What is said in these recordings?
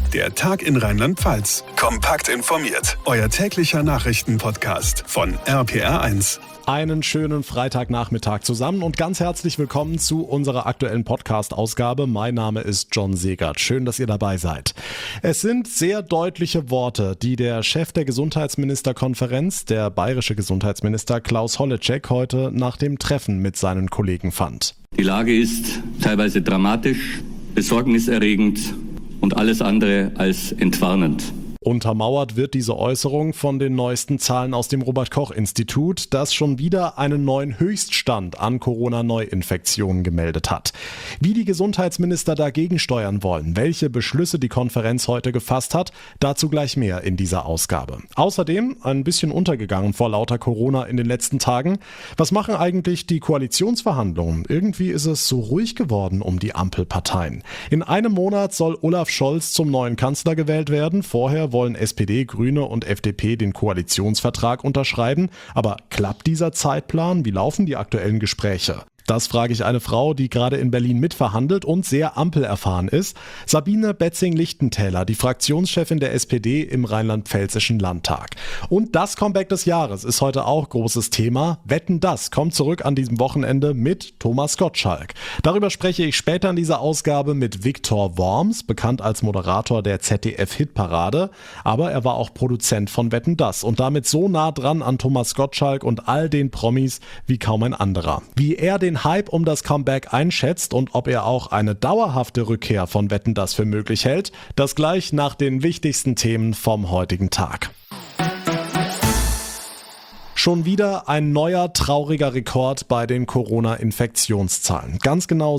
Der Tag in Rheinland-Pfalz. Kompakt informiert. Euer täglicher Nachrichtenpodcast von RPR1. Einen schönen Freitagnachmittag zusammen und ganz herzlich willkommen zu unserer aktuellen Podcast-Ausgabe. Mein Name ist John Segert. Schön, dass ihr dabei seid. Es sind sehr deutliche Worte, die der Chef der Gesundheitsministerkonferenz, der bayerische Gesundheitsminister Klaus Holleczek, heute nach dem Treffen mit seinen Kollegen fand. Die Lage ist teilweise dramatisch, besorgniserregend und alles andere als entwarnend. Untermauert wird diese Äußerung von den neuesten Zahlen aus dem Robert-Koch-Institut, das schon wieder einen neuen Höchststand an Corona-Neuinfektionen gemeldet hat. Wie die Gesundheitsminister dagegen steuern wollen, welche Beschlüsse die Konferenz heute gefasst hat, dazu gleich mehr in dieser Ausgabe. Außerdem, ein bisschen untergegangen vor lauter Corona in den letzten Tagen, was machen eigentlich die Koalitionsverhandlungen? Irgendwie ist es so ruhig geworden um die Ampelparteien. In einem Monat soll Olaf Scholz zum neuen Kanzler gewählt werden. Vorher wollen SPD, Grüne und FDP den Koalitionsvertrag unterschreiben. Aber klappt dieser Zeitplan? Wie laufen die aktuellen Gespräche? Das frage ich eine Frau, die gerade in Berlin mitverhandelt und sehr ampelerfahren ist. Sabine Betzing-Lichtentäler, die Fraktionschefin der SPD im Rheinland-Pfälzischen Landtag. Und das Comeback des Jahres ist heute auch großes Thema. Wetten, das kommt zurück an diesem Wochenende mit Thomas Gottschalk. Darüber spreche ich später in dieser Ausgabe mit Viktor Worms, bekannt als Moderator der ZDF-Hitparade. Aber er war auch Produzent von Wetten, das und damit so nah dran an Thomas Gottschalk und all den Promis wie kaum ein anderer. Wie er den Hype um das Comeback einschätzt und ob er auch eine dauerhafte Rückkehr von Wetten, das für möglich hält, das gleich nach den wichtigsten Themen vom heutigen Tag. Schon wieder ein neuer trauriger Rekord bei den Corona-Infektionszahlen. Ganz genau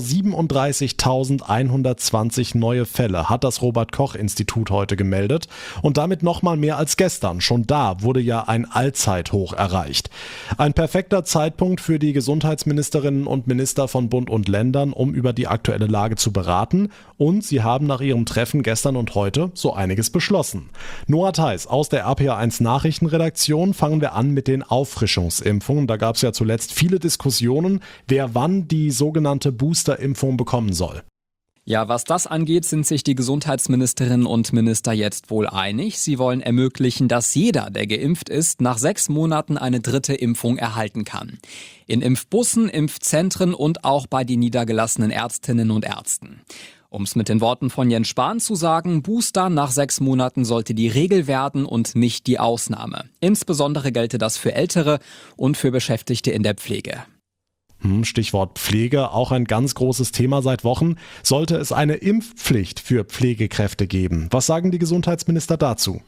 37.120 neue Fälle hat das Robert-Koch-Institut heute gemeldet und damit nochmal mehr als gestern. Schon da wurde ja ein Allzeithoch erreicht. Ein perfekter Zeitpunkt für die Gesundheitsministerinnen und Minister von Bund und Ländern, um über die aktuelle Lage zu beraten. Und sie haben nach ihrem Treffen gestern und heute so einiges beschlossen. Noah Theis aus der RPR1 Nachrichtenredaktion. Fangen wir an mit den Auffrischungsimpfungen. Da gab es ja zuletzt viele Diskussionen, wer wann die sogenannte Boosterimpfung bekommen soll. Ja, was das angeht, sind sich die Gesundheitsministerinnen und Minister jetzt wohl einig. Sie wollen ermöglichen, dass jeder, der geimpft ist, nach 6 Monaten eine dritte Impfung erhalten kann. In Impfbussen, Impfzentren und auch bei den niedergelassenen Ärztinnen und Ärzten. Um es mit den Worten von Jens Spahn zu sagen, Booster nach 6 Monaten sollte die Regel werden und nicht die Ausnahme. Insbesondere gelte das für Ältere und für Beschäftigte in der Pflege. Stichwort Pflege, auch ein ganz großes Thema seit Wochen. Sollte es eine Impfpflicht für Pflegekräfte geben? Was sagen die Gesundheitsminister dazu?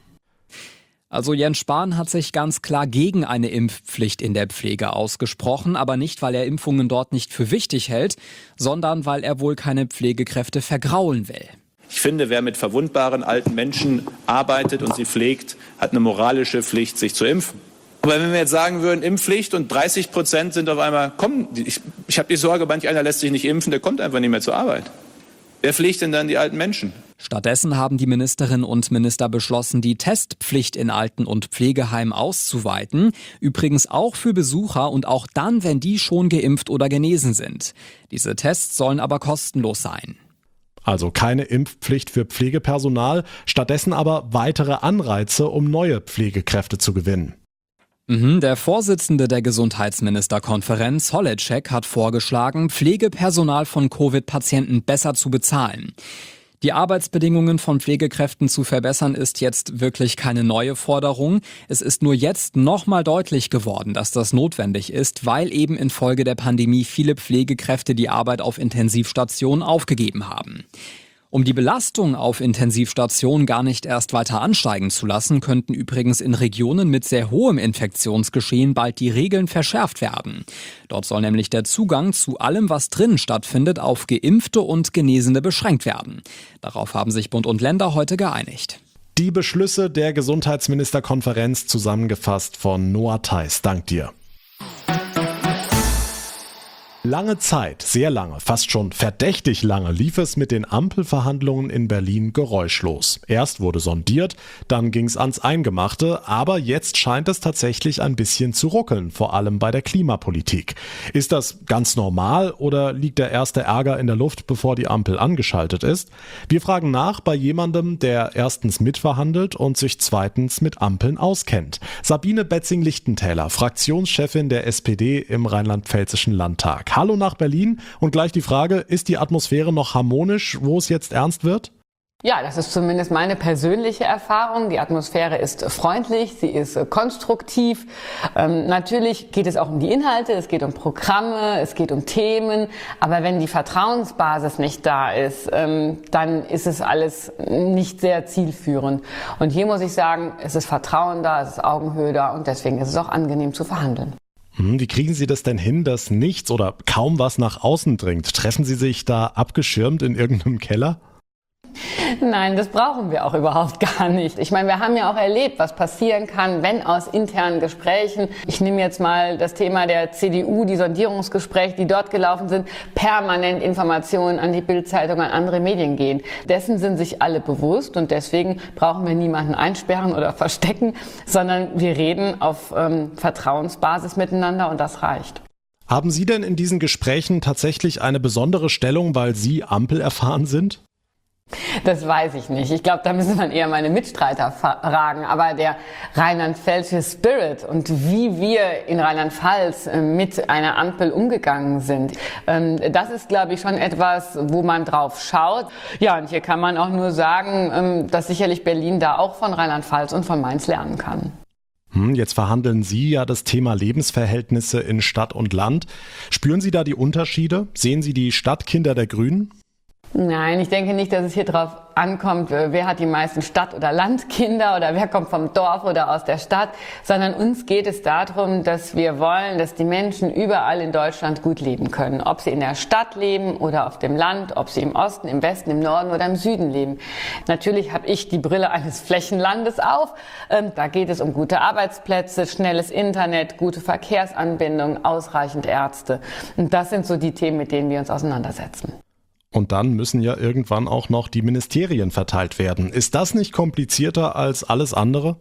Also Jens Spahn hat sich ganz klar gegen eine Impfpflicht in der Pflege ausgesprochen, aber nicht, weil er Impfungen dort nicht für wichtig hält, sondern weil er wohl keine Pflegekräfte vergraulen will. Ich finde, wer mit verwundbaren alten Menschen arbeitet und sie pflegt, hat eine moralische Pflicht, sich zu impfen. Aber wenn wir jetzt sagen würden, Impfpflicht und 30% sind auf einmal, ich habe die Sorge, manch einer lässt sich nicht impfen, der kommt einfach nicht mehr zur Arbeit. Wer pflegt denn dann die alten Menschen? Stattdessen haben die Ministerinnen und Minister beschlossen, die Testpflicht in Alten- und Pflegeheimen auszuweiten. Übrigens auch für Besucher und auch dann, wenn die schon geimpft oder genesen sind. Diese Tests sollen aber kostenlos sein. Also keine Impfpflicht für Pflegepersonal, stattdessen aber weitere Anreize, um neue Pflegekräfte zu gewinnen. Der Vorsitzende der Gesundheitsministerkonferenz, Holleczek, hat vorgeschlagen, Pflegepersonal von Covid-Patienten besser zu bezahlen. Die Arbeitsbedingungen von Pflegekräften zu verbessern ist jetzt wirklich keine neue Forderung. Es ist nur jetzt nochmal deutlich geworden, dass das notwendig ist, weil eben infolge der Pandemie viele Pflegekräfte die Arbeit auf Intensivstationen aufgegeben haben. Um die Belastung auf Intensivstationen gar nicht erst weiter ansteigen zu lassen, könnten übrigens in Regionen mit sehr hohem Infektionsgeschehen bald die Regeln verschärft werden. Dort soll nämlich der Zugang zu allem, was drinnen stattfindet, auf Geimpfte und Genesene beschränkt werden. Darauf haben sich Bund und Länder heute geeinigt. Die Beschlüsse der Gesundheitsministerkonferenz zusammengefasst von Noah Theis. Dank dir. Lange Zeit, sehr lange, fast schon verdächtig lange, lief es mit den Ampelverhandlungen in Berlin geräuschlos. Erst wurde sondiert, dann ging es ans Eingemachte, aber jetzt scheint es tatsächlich ein bisschen zu ruckeln, vor allem bei der Klimapolitik. Ist das ganz normal oder liegt der erste Ärger in der Luft, bevor die Ampel angeschaltet ist? Wir fragen nach bei jemandem, der erstens mitverhandelt und sich zweitens mit Ampeln auskennt. Sabine Betzing-Lichtentäler, Fraktionschefin der SPD im Rheinland-Pfälzischen Landtag. Hallo nach Berlin und gleich die Frage, ist die Atmosphäre noch harmonisch, wo es jetzt ernst wird? Ja, das ist zumindest meine persönliche Erfahrung. Die Atmosphäre ist freundlich, sie ist konstruktiv. Natürlich geht es auch um die Inhalte, es geht um Programme, es geht um Themen. Aber wenn die Vertrauensbasis nicht da ist, dann ist es alles nicht sehr zielführend. Und hier muss ich sagen, es ist Vertrauen da, es ist Augenhöhe da und deswegen ist es auch angenehm zu verhandeln. Wie kriegen Sie das denn hin, dass nichts oder kaum was nach außen dringt? Treffen Sie sich da abgeschirmt in irgendeinem Keller? Nein, das brauchen wir auch überhaupt gar nicht. Ich meine, wir haben ja auch erlebt, was passieren kann, wenn aus internen Gesprächen, ich nehme jetzt mal das Thema der CDU, die Sondierungsgespräche, die dort gelaufen sind, permanent Informationen an die Bild-Zeitung, an andere Medien gehen. Dessen sind sich alle bewusst und deswegen brauchen wir niemanden einsperren oder verstecken, sondern wir reden auf Vertrauensbasis miteinander und das reicht. Haben Sie denn in diesen Gesprächen tatsächlich eine besondere Stellung, weil Sie Ampel erfahren sind? Das weiß ich nicht. Ich glaube, da müssen man eher meine Mitstreiter fragen. Aber der rheinland-pfälzische Spirit und wie wir in Rheinland-Pfalz mit einer Ampel umgegangen sind, das ist, glaube ich, schon etwas, wo man drauf schaut. Ja, und hier kann man auch nur sagen, dass sicherlich Berlin da auch von Rheinland-Pfalz und von Mainz lernen kann. Jetzt verhandeln Sie ja das Thema Lebensverhältnisse in Stadt und Land. Spüren Sie da die Unterschiede? Sehen Sie die Stadtkinder der Grünen? Nein, ich denke nicht, dass es hier drauf ankommt, wer hat die meisten Stadt- oder Landkinder oder wer kommt vom Dorf oder aus der Stadt, sondern uns geht es darum, dass wir wollen, dass die Menschen überall in Deutschland gut leben können. Ob sie in der Stadt leben oder auf dem Land, ob sie im Osten, im Westen, im Norden oder im Süden leben. Natürlich habe ich die Brille eines Flächenlandes auf. Da geht es um gute Arbeitsplätze, schnelles Internet, gute Verkehrsanbindung, ausreichend Ärzte. Und das sind so die Themen, mit denen wir uns auseinandersetzen. Und dann müssen ja irgendwann auch noch die Ministerien verteilt werden. Ist das nicht komplizierter als alles andere?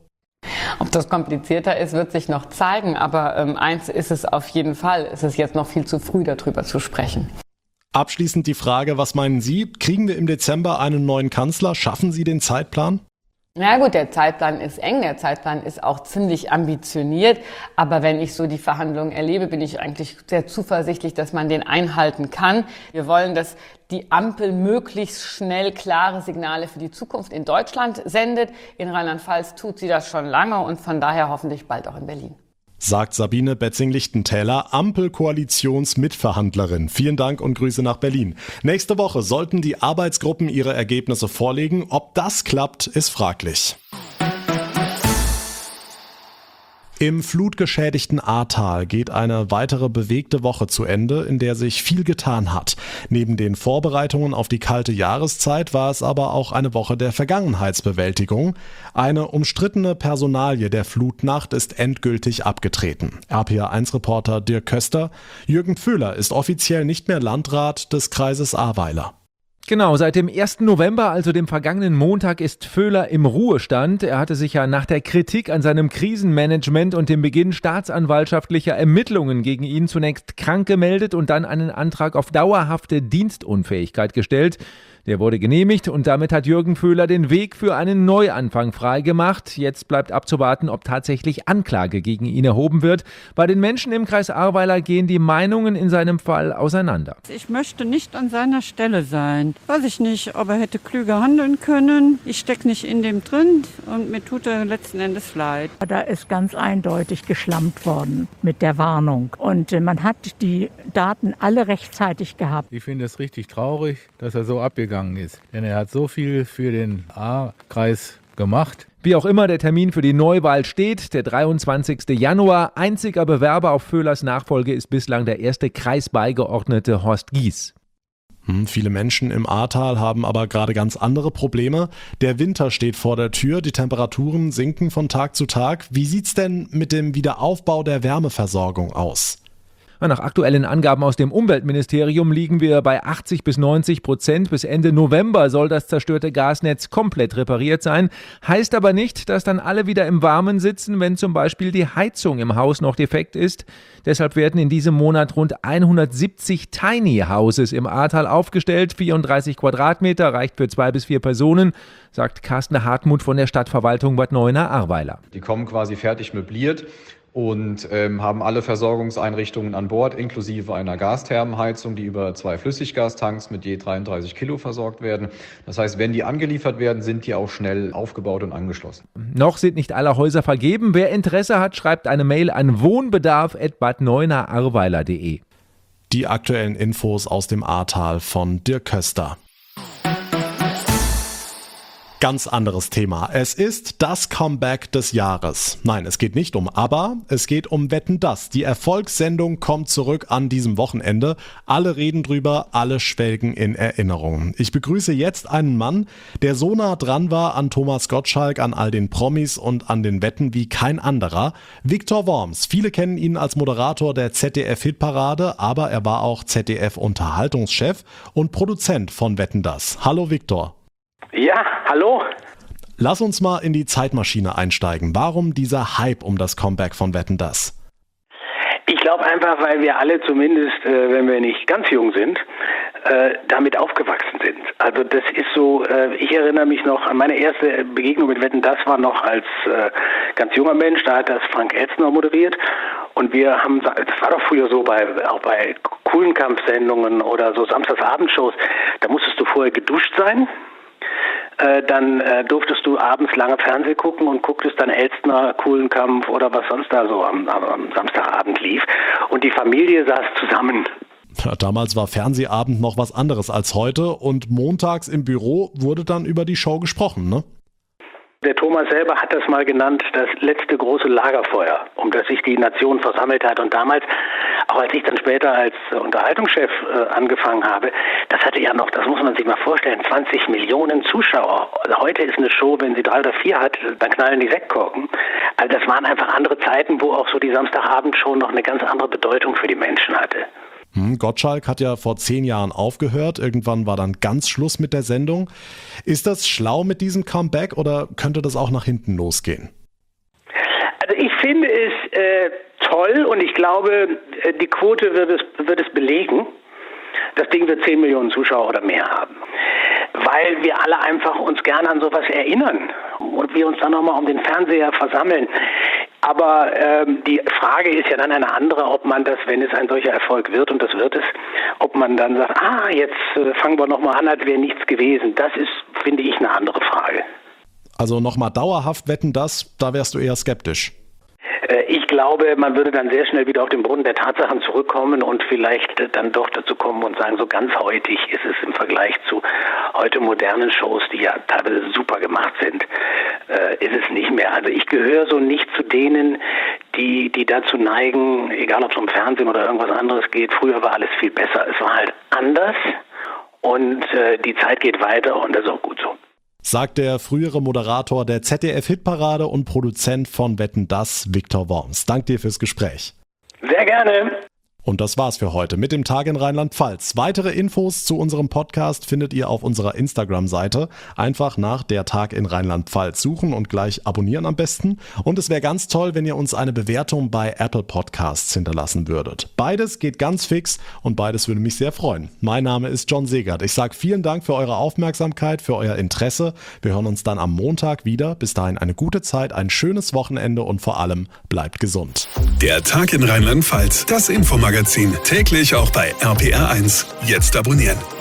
Ob das komplizierter ist, wird sich noch zeigen. Aber eins ist es auf jeden Fall. Es ist jetzt noch viel zu früh, darüber zu sprechen. Abschließend die Frage, was meinen Sie? Kriegen wir im Dezember einen neuen Kanzler? Schaffen Sie den Zeitplan? Na gut, der Zeitplan ist eng, der Zeitplan ist auch ziemlich ambitioniert, aber wenn ich so die Verhandlungen erlebe, bin ich eigentlich sehr zuversichtlich, dass man den einhalten kann. Wir wollen, dass die Ampel möglichst schnell klare Signale für die Zukunft in Deutschland sendet. In Rheinland-Pfalz tut sie das schon lange und von daher hoffentlich bald auch in Berlin. Sagt Sabine Betzing-Lichtentäler, Ampelkoalitionsmitverhandlerin. Vielen Dank und Grüße nach Berlin. Nächste Woche sollten die Arbeitsgruppen ihre Ergebnisse vorlegen. Ob das klappt, ist fraglich. Im flutgeschädigten Ahrtal geht eine weitere bewegte Woche zu Ende, in der sich viel getan hat. Neben den Vorbereitungen auf die kalte Jahreszeit war es aber auch eine Woche der Vergangenheitsbewältigung. Eine umstrittene Personalie der Flutnacht ist endgültig abgetreten. RPA1-Reporter Dirk Köster: Jürgen Pföhler ist offiziell nicht mehr Landrat des Kreises Ahrweiler. Genau, seit dem 1. November, also dem vergangenen Montag, ist Pföhler im Ruhestand. Er hatte sich ja nach der Kritik an seinem Krisenmanagement und dem Beginn staatsanwaltschaftlicher Ermittlungen gegen ihn zunächst krank gemeldet und dann einen Antrag auf dauerhafte Dienstunfähigkeit gestellt. Der wurde genehmigt und damit hat Jürgen Pföhler den Weg für einen Neuanfang freigemacht. Jetzt bleibt abzuwarten, ob tatsächlich Anklage gegen ihn erhoben wird. Bei den Menschen im Kreis Ahrweiler gehen die Meinungen in seinem Fall auseinander. Ich möchte nicht an seiner Stelle sein. Weiß ich nicht, ob er hätte klüger handeln können. Ich stecke nicht in dem drin und mir tut er letzten Endes leid. Da ist ganz eindeutig geschlampt worden mit der Warnung. Und man hat die Daten alle rechtzeitig gehabt. Ich finde es richtig traurig, dass er so abgegangen ist. Denn er hat so viel für den Ahrkreis gemacht. Wie auch immer der Termin für die Neuwahl steht, der 23. Januar. Einziger Bewerber auf Pföhlers Nachfolge ist bislang der erste Kreisbeigeordnete Horst Gies. Viele Menschen im Ahrtal haben aber gerade ganz andere Probleme. Der Winter steht vor der Tür, die Temperaturen sinken von Tag zu Tag. Wie sieht's denn mit dem Wiederaufbau der Wärmeversorgung aus? Nach aktuellen Angaben aus dem Umweltministerium liegen wir bei 80-90%. Bis Ende November soll das zerstörte Gasnetz komplett repariert sein. Heißt aber nicht, dass dann alle wieder im Warmen sitzen, wenn zum Beispiel die Heizung im Haus noch defekt ist. Deshalb werden in diesem Monat rund 170 Tiny Houses im Ahrtal aufgestellt. 34 Quadratmeter reicht für 2 bis 4 Personen, sagt Carsten Hartmut von der Stadtverwaltung Bad Neuenahr-Ahrweiler. Die kommen quasi fertig möbliert und haben alle Versorgungseinrichtungen an Bord, inklusive einer Gasthermenheizung, die über 2 Flüssiggastanks mit je 33 Kilo versorgt werden. Das heißt, wenn die angeliefert werden, sind die auch schnell aufgebaut und angeschlossen. Noch sind nicht alle Häuser vergeben. Wer Interesse hat, schreibt eine Mail an wohnbedarf@badneuenahr-ahrweiler.de. Die aktuellen Infos aus dem Ahrtal von Dirk Köster. Ganz anderes Thema. Es ist das Comeback des Jahres. Nein, es geht nicht um ABBA, es geht um Wetten, dass. Die Erfolgssendung kommt zurück an diesem Wochenende. Alle reden drüber, alle schwelgen in Erinnerungen. Ich begrüße jetzt einen Mann, der so nah dran war an Thomas Gottschalk, an all den Promis und an den Wetten wie kein anderer. Viktor Worms. Viele kennen ihn als Moderator der ZDF-Hitparade, aber er war auch ZDF-Unterhaltungschef und Produzent von Wetten, dass. Hallo Viktor. Ja, hallo. Lass uns mal in die Zeitmaschine einsteigen. Warum dieser Hype um das Comeback von Wetten, dass? Ich glaube einfach, weil wir alle zumindest, wenn wir nicht ganz jung sind, damit aufgewachsen sind. Also das ist so, ich erinnere mich noch an meine erste Begegnung mit Wetten, dass war noch als ganz junger Mensch, da hat das Frank Elstner moderiert. Und wir haben, das war doch früher so, auch bei coolen Kampfsendungen oder so Samstagsabendshows, da musstest du vorher geduscht sein. Dann durftest du abends lange Fernsehen gucken und gucktest dann Elstner, Kuhlenkampf oder was sonst da so am Samstagabend lief. Und die Familie saß zusammen. Ja, damals war Fernsehabend noch was anderes als heute und montags im Büro wurde dann über die Show gesprochen, ne? Der Thomas selber hat das mal genannt, das letzte große Lagerfeuer, um das sich die Nation versammelt hat. Und damals, auch als ich dann später als Unterhaltungschef angefangen habe, das hatte ja noch, das muss man sich mal vorstellen, 20 Millionen Zuschauer. Also heute ist eine Show, wenn sie 3 oder 4 hat, dann knallen die Sektkorken. Also das waren einfach andere Zeiten, wo auch so die Samstagabendshow noch eine ganz andere Bedeutung für die Menschen hatte. Gottschalk hat ja vor 10 Jahren aufgehört. Irgendwann war dann ganz Schluss mit der Sendung. Ist das schlau mit diesem Comeback oder könnte das auch nach hinten losgehen? Also ich finde es toll und ich glaube, die Quote wird es belegen. Das Ding wird 10 Millionen Zuschauer oder mehr haben. Weil wir alle einfach uns gerne an sowas erinnern und wir uns dann nochmal um den Fernseher versammeln. Aber die Frage ist ja dann eine andere, ob man das, wenn es ein solcher Erfolg wird, und das wird es, ob man dann sagt, jetzt fangen wir nochmal an, als wäre nichts gewesen. Das ist, finde ich, eine andere Frage. Also nochmal dauerhaft Wetten, dass, da wärst du eher skeptisch. Ich glaube, man würde dann sehr schnell wieder auf den Boden der Tatsachen zurückkommen und vielleicht dann doch dazu kommen und sagen, so ganz heutig ist es im Vergleich zu heute modernen Shows, die ja teilweise super gemacht sind, ist es nicht mehr. Also ich gehöre so nicht zu denen, die dazu neigen, egal ob es um Fernsehen oder irgendwas anderes geht, früher war alles viel besser. Es war halt anders und die Zeit geht weiter und das ist auch gut so. Sagt der frühere Moderator der ZDF-Hitparade und Produzent von Wetten, dass, Viktor Worms. Dank dir fürs Gespräch. Sehr gerne. Und das war's für heute mit dem Tag in Rheinland-Pfalz. Weitere Infos zu unserem Podcast findet ihr auf unserer Instagram-Seite. Einfach nach der Tag in Rheinland-Pfalz suchen und gleich abonnieren am besten. Und es wäre ganz toll, wenn ihr uns eine Bewertung bei Apple Podcasts hinterlassen würdet. Beides geht ganz fix und beides würde mich sehr freuen. Mein Name ist John Segert. Ich sage vielen Dank für eure Aufmerksamkeit, für euer Interesse. Wir hören uns dann am Montag wieder. Bis dahin eine gute Zeit, ein schönes Wochenende und vor allem bleibt gesund. Der Tag in Rheinland-Pfalz, das Infomagazin, täglich auch bei RPR1. Jetzt abonnieren.